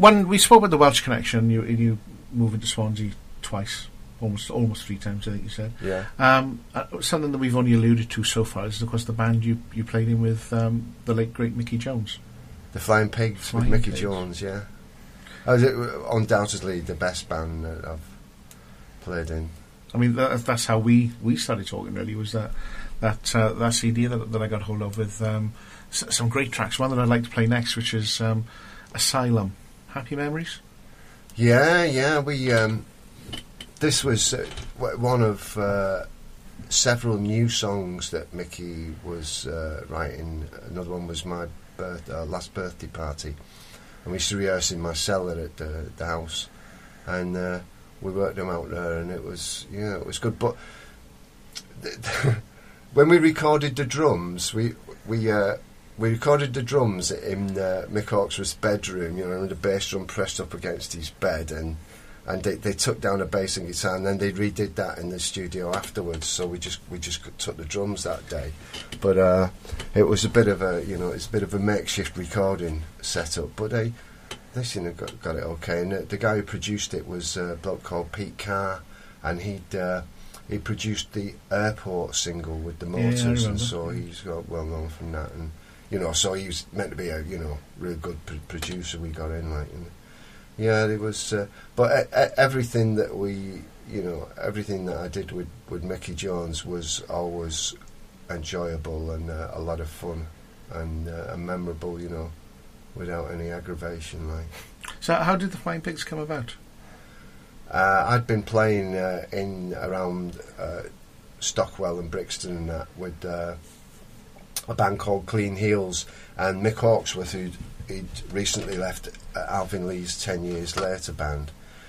when we spoke about the Welsh connection, you moving to Swansea twice, almost 3 times, I think you said. Yeah. Something that we've only alluded to so far is, of course, the band you played in with the late great Mickey Jones. The Flying Pigs with Mickey Jones, yeah. Undoubtedly the best band that I've played in. I mean, that's how we started talking. Really, was that CD that I got hold of with some great tracks. One that I'd like to play next, which is Asylum. Happy memories. Yeah. We this was one of several new songs that Mickey was writing. Another one was my last birthday party, and we used to rehearse in my cellar at the house, and we worked them out there, and it was good. But when we recorded the drums, we recorded the drums in Mick Hawksworth's bedroom, and the bass drum pressed up against his bed, and they took down a bass and guitar, and then they redid that in the studio afterwards. So we just took the drums that day, but it was a bit of a makeshift recording setup. But they seem to have got it okay. And the guy who produced it was a bloke called Pete Carr, and he produced the Airport single with the Motors, and so he's got well known from that. And so he was meant to be a real good producer. We got in it was. But everything that everything that I did with Mickey Jones was always enjoyable and a lot of fun and memorable. Without any aggravation, So, how did the Flying Pigs come about? I'd been playing in around Stockwell and Brixton and that with a band called Clean Heels, and Mick Hawksworth, who'd recently left Alvin Lee's 10 Years Later band.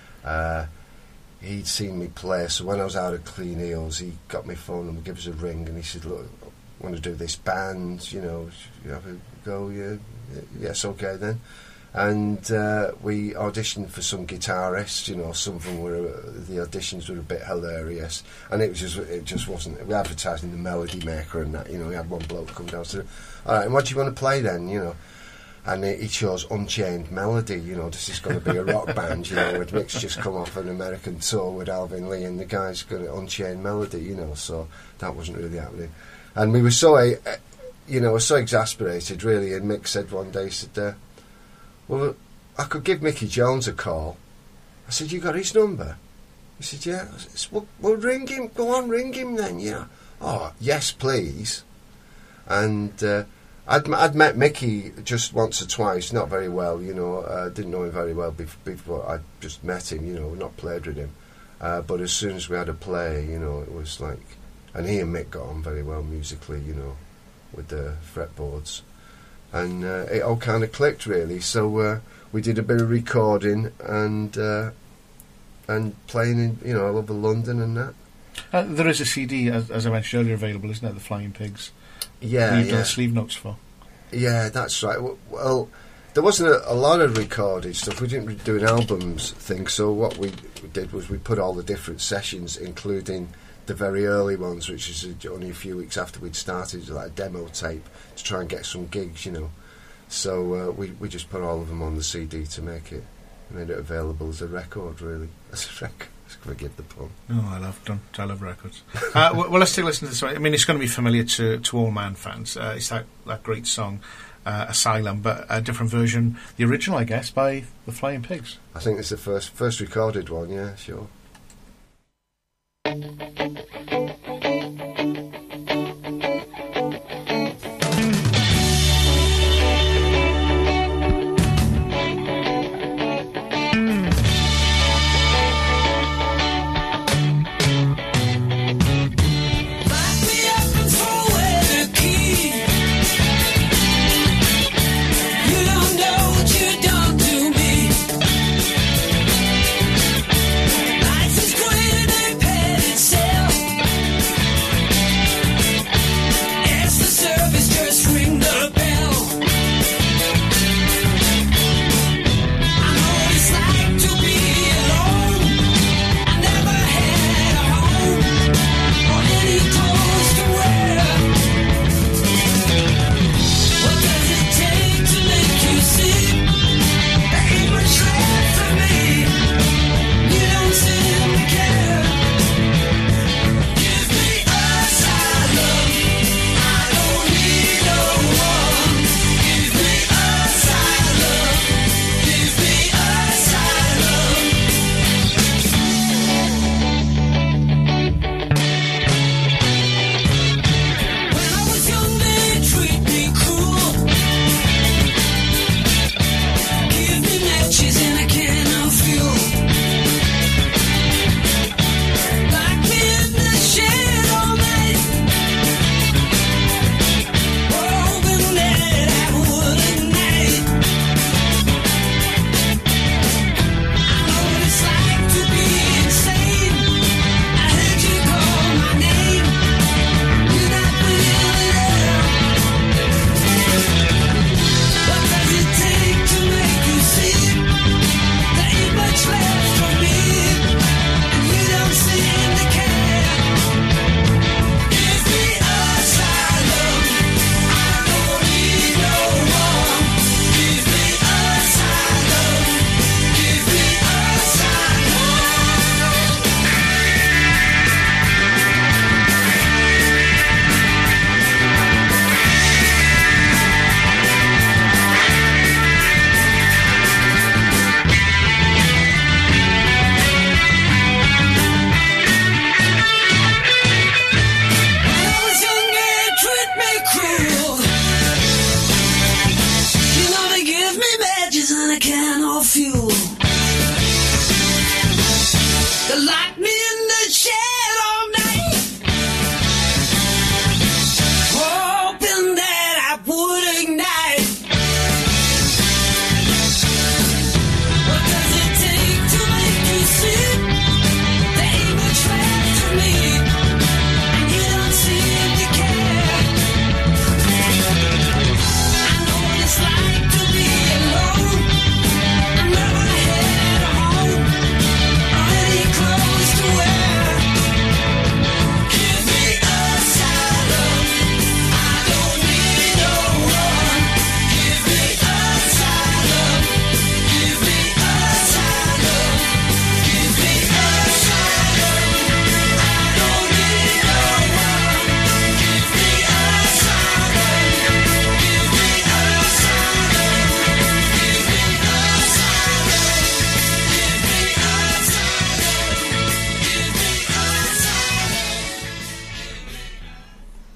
He'd seen me play, so when I was out of Clean Heels, he got my phone and gave us a ring, and he said, "Look, I want to do this band, you have a go, yeah." Yes, okay then. And we auditioned for some guitarists. Some of them the auditions were a bit hilarious, and it just wasn't. We advertised in the Melody Maker and that. We had one bloke come down and said, "All right, and what do you want to play then?" And he chose Unchained Melody. This is going to be a rock band. With Mick's just come off an American tour with Alvin Lee, and the guy's got Unchained Melody. So that wasn't really happening, and we were so. I was so exasperated, really, and Mick said one day, he said, "Well, I could give Mickey Jones a call." I said, "You got his number?" He said, "Yeah." I said, well, ring him. Go on, ring him then, "Oh, yes, please." And I'd met Mickey just once or twice, not very well, didn't know him very well before I just met him, not played with him. But as soon as we had a play, it was like... And he and Mick got on very well musically, with the fretboards, and it all kind of clicked, really. So we did a bit of recording and playing in all over London and that. There is a CD, as I mentioned earlier, available, isn't it? The Flying Pigs. Yeah, you've done sleeve notes for. Yeah, that's right. Well, there wasn't a lot of recorded stuff. We didn't do an albums thing. So what we did was we put all the different sessions, including the very early ones, which is only a few weeks after we'd started, like a demo tape to try and get some gigs, So we just put all of them on the CD to make it available as a record, really. As a record. Forgive the pun. Oh, I love records. Well, let's take a listen to this one. I mean, it's going to be familiar to all Man fans. It's that great song, Asylum, but a different version, the original, I guess, by the Flying Pigs. I think it's the first recorded one, yeah, sure. Say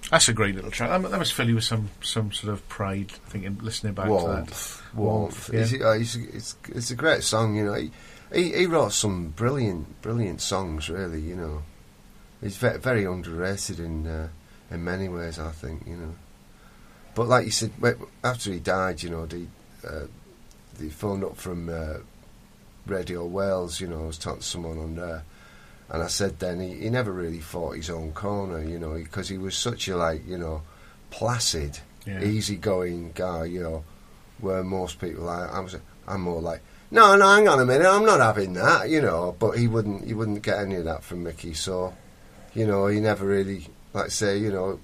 That's a great little track. That must fill you with some sort of pride, I think, in listening back to that. Warmth. Yeah. It's a great song, you know. He wrote some brilliant songs, really, you know. He's very, very underrated in many ways, I think, you know. But like you said, after he died, you know, they phoned up from Radio Wales, you know. I was talking to someone on there, and I said then he never really fought his own corner, you know, because he was such a, like, you know, placid, easygoing guy, you know, where most people, I'm more like, no, hang on a minute, I'm not having that, you know. But he wouldn't get any of that from Mickey, so, you know, he never really, like I say, you know,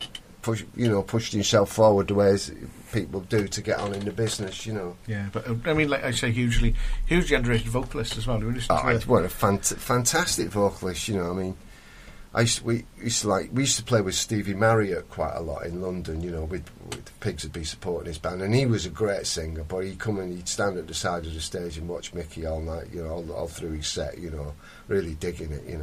pushed himself forward the ways people do to get on in the business, you know. Yeah, but I mean, like I say, hugely underrated vocalist as well. What a fantastic vocalist, you know. I mean, we used to play with Stevie Marriott quite a lot in London, you know. With Pigs would be supporting his band, and he was a great singer. But he'd stand at the side of the stage and watch Mickey all night, you know, all through his set, you know, really digging it, you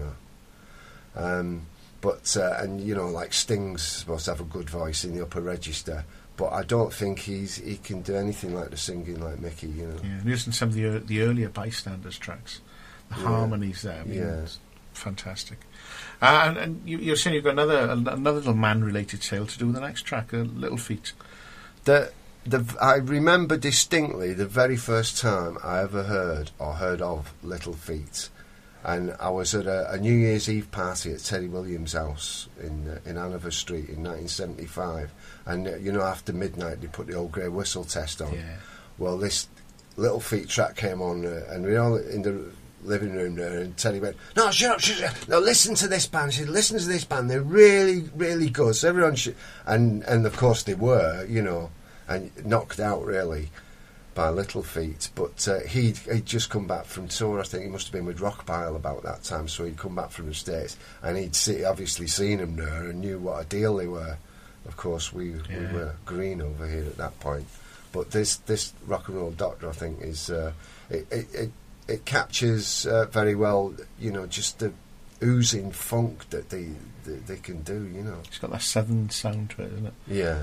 know. But and you know, like Sting's supposed to have a good voice in the upper register, but I don't think he can do anything like the singing like Mickey, you know. Yeah, listen to some of the earlier Bystanders tracks, the harmonies there. I mean, it's fantastic. And you're saying you've got another little man-related tale to do with the next track, Little Feat. I remember distinctly the very first time I ever heard of Little Feat. And I was at a New Year's Eve party at Teddy Williams' house in Hanover Street in 1975. And, you know, after midnight they put the old grey whistle test on. Yeah. Well, this Little Feat track came on, and we were all in the living room there, and Teddy went, no, shut up, no, listen to this band. She said, listen to this band, they're really, really good. So everyone and of course they were, you know, and knocked out, really, by Little Feat. But he'd just come back from tour. I think he must have been with Rockpile about that time, so he'd come back from the States, and he'd obviously seen them there and knew what a deal they were. Of course, we were green over here at that point. But this Rock and Roll Doctor, I think, is it captures very well, you know, just the oozing funk that they can do, you know. It's got that southern sound to it, isn't it? Yeah.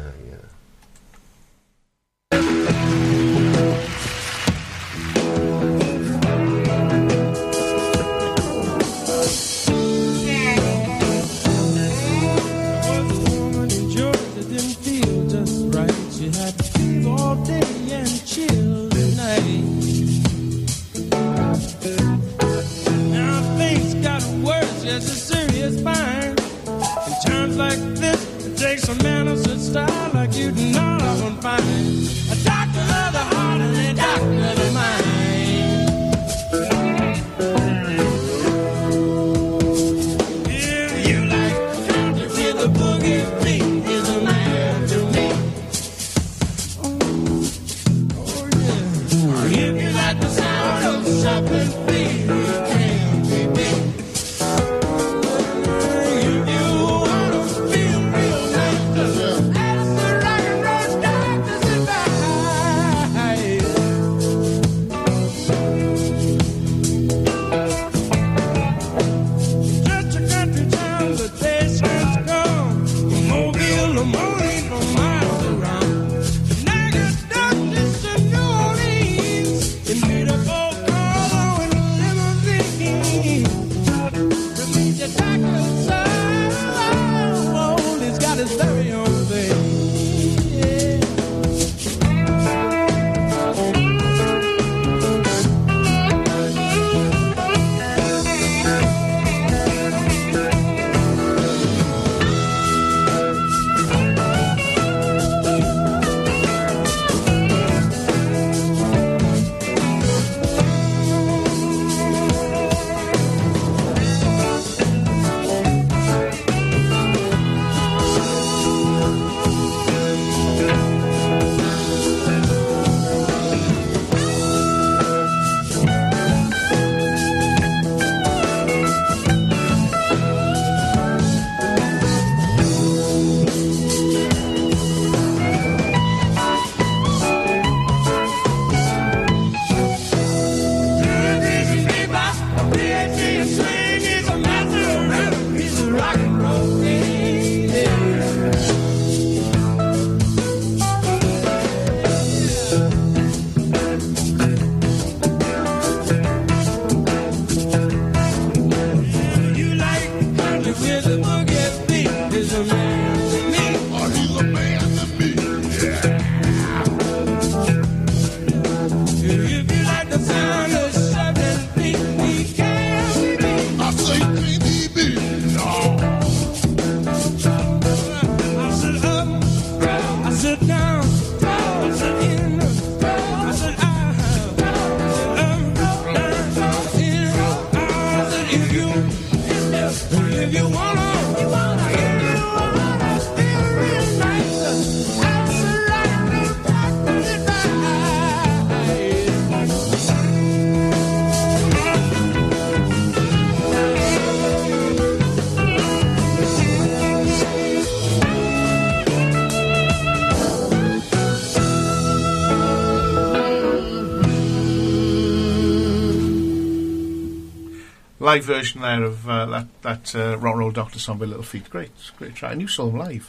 live version there of that Rock and Roll Doctor song by Little Feat. Great track. And you saw them live.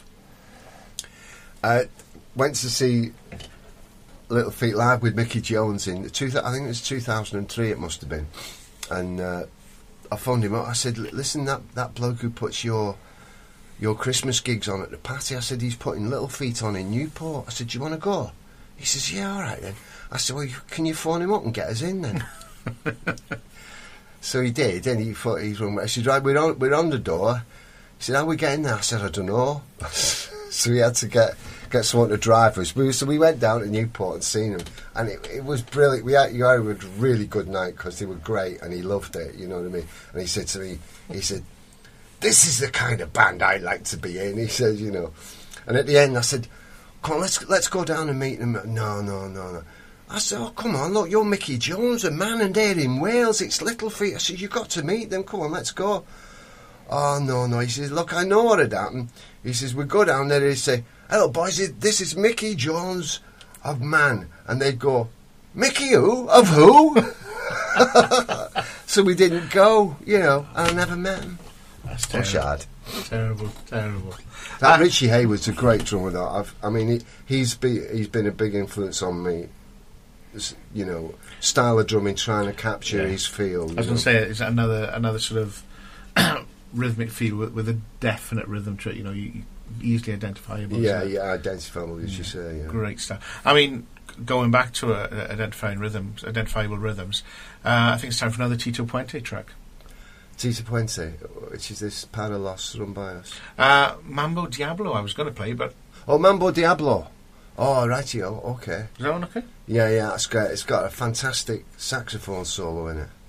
Went to see Little Feat live with Mickey Jones in I think it was 2003. It must have been. And I phoned him up. I said, "Listen, that bloke who puts your Christmas gigs on at the party," I said, "he's putting Little Feat on in Newport." I said, "Do you want to go?" He says, "Yeah, all right then." I said, "Well, can you phone him up and get us in then?" So he did, and he thought he's wrong. I said, "Right, we're on the door." He said, "How are we getting there?" I said, "I don't know." So we had to get someone to drive us. So we went down to Newport and seen him, and it was brilliant. You had a really good night because they were great, and he loved it. You know what I mean? And he said to me, "This is the kind of band I like to be in." He said, you know. And at the end, I said, "Come on, let's go down and meet them." No. I said, "Oh, come on, look, you're Mickey Jones, a man, and they're in Wales. It's Little Feat." I said, "You've got to meet them. Come on, let's go." "Oh, no." He says, "Look, I know what had happened." He says, "We go down there and they say, 'Hello, boys, this is Mickey Jones of Man.' And they'd go, 'Mickey who? Of who?'" So we didn't go, you know, and I never met him. That's terrible. Terrible. That Richie Hayward's a great drummer, though. He's been a big influence on me. You know, style of drumming, trying to capture his feel. I was going to say, it's another sort of rhythmic feel with a definite rhythm to it. You know, you easily identifiable. Yeah, identifiable, as you say. Yeah. Great stuff. I mean, going back to identifiable rhythms, I think it's time for another Tito Puente track. Tito Puente, which is this Para Los Rumbayos. Mambo Diablo, I was going to play, but... Oh, Mambo Diablo. Oh, rightio, okay. Is that one okay? Yeah, that's great. It's got a fantastic saxophone solo in it.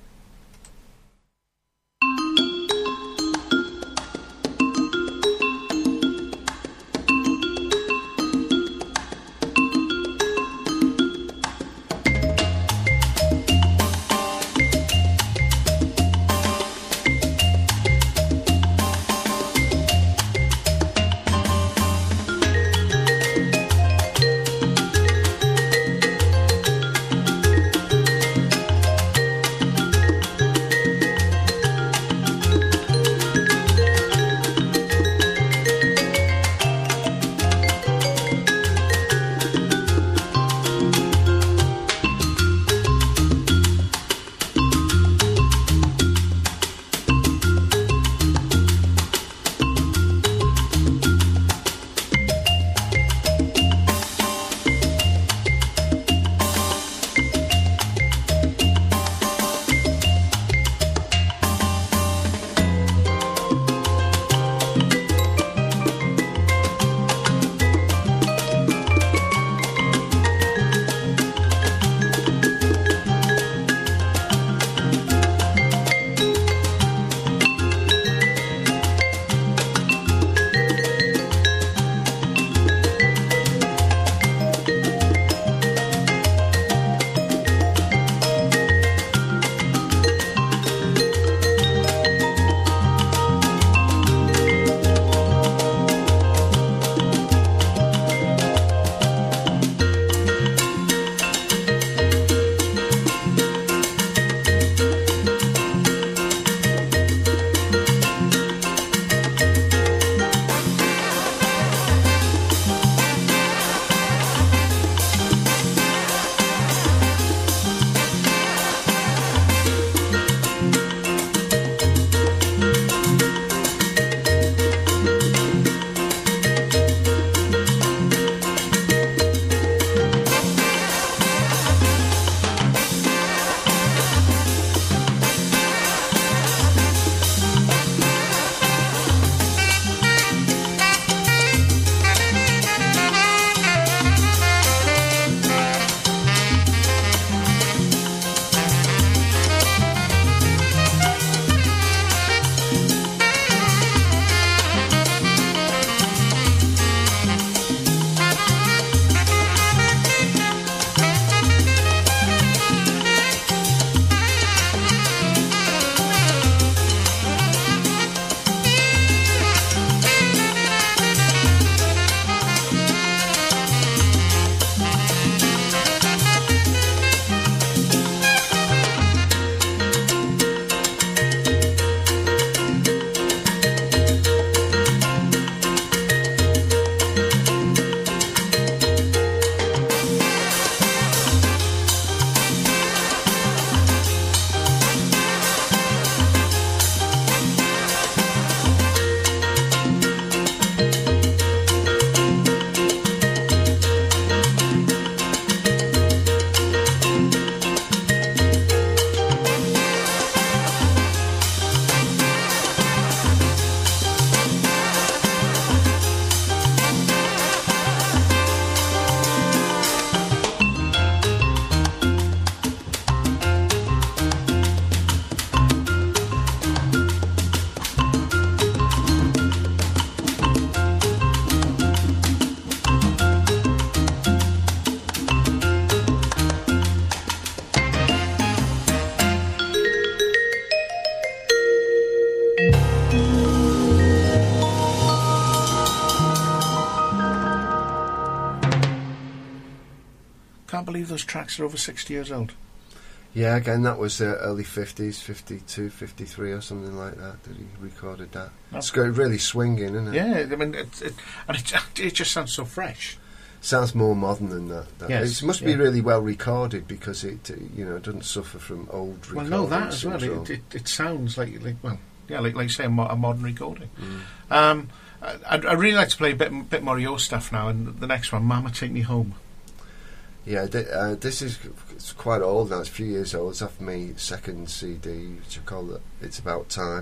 believe those tracks are over 60 years old. Yeah, again, that was early 50s, 52, 53 or something like that he recorded that. It's got really swinging, isn't it? Yeah, I mean, it just sounds so fresh. Sounds more modern than that. Yes, it must be really well recorded because it doesn't suffer from old recording. Well, no, that as well. It sounds like you say, a modern recording. I'd really like to play a bit more of your stuff now, and the next one, Mama Take Me Home. Yeah, this is it's quite old now. It's a few years old. It's off my second CD, which I call it It's About Time.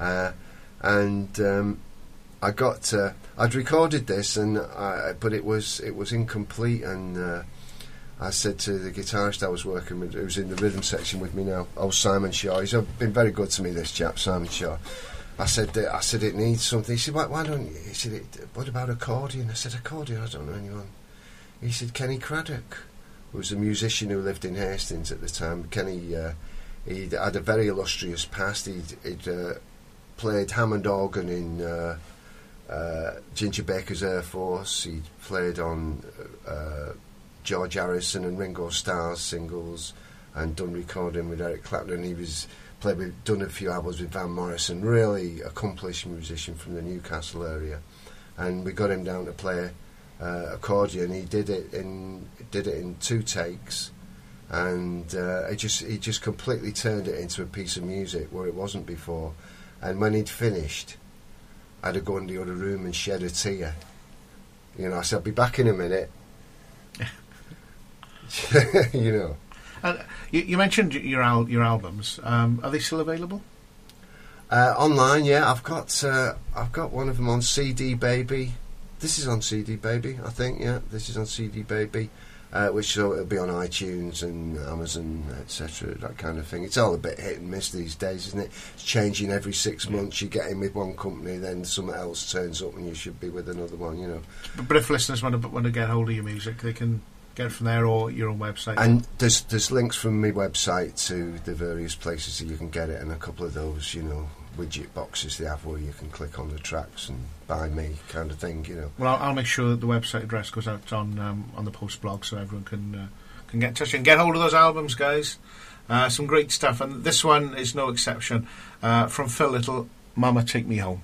I'd recorded this, but it was incomplete, and I said to the guitarist I was working with, who's in the rhythm section with me now, Simon Shaw. He's been very good to me, this chap, Simon Shaw. I said it needs something. He said, why don't you? He said, what about accordion? I said, accordion? I don't know anyone. He said, Kenny Craddock, who was a musician who lived in Hastings at the time. Kenny, he had a very illustrious past. He'd played Hammond organ in Ginger Baker's Air Force. He played on George Harrison and Ringo Starr's singles, and done recording with Eric Clapton. He was done a few albums with Van Morrison. Really accomplished musician from the Newcastle area, and we got him down to play accordion. He did it in 2 takes, and he just completely turned it into a piece of music where it wasn't before. And when he'd finished, I had to go in the other room and shed a tear. I said, I'll be back in a minute. You mentioned your albums. Are they still available? Online, yeah. I've got one of them on CD Baby. This is on CD Baby, I think. Yeah, this is on CD Baby, which it'll be on iTunes and Amazon, etc. That kind of thing. It's all a bit hit and miss these days, isn't it? It's changing every 6 months. You get in with one company, then something else turns up, and you should be with another one. But if listeners want to get hold of your music, they can get it from there or your own website. And there's links from my website to the various places that you can get it, and a couple of those, widget boxes they have where you can click on the tracks and buy me kind of thing. Well, I'll make sure that the website address goes out on the post blog, so everyone can get in touch and get hold of those albums, guys. Some great stuff, and this one is no exception. From Phil Little, Mama Take Me Home.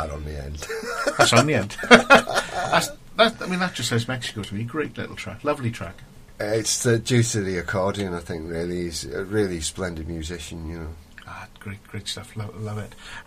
that on the end. That's on the end. That just says Mexico to me. Great little track. Lovely track. It's due to the accordion, I think, really. He's a really splendid musician, you know. Great stuff. Love it.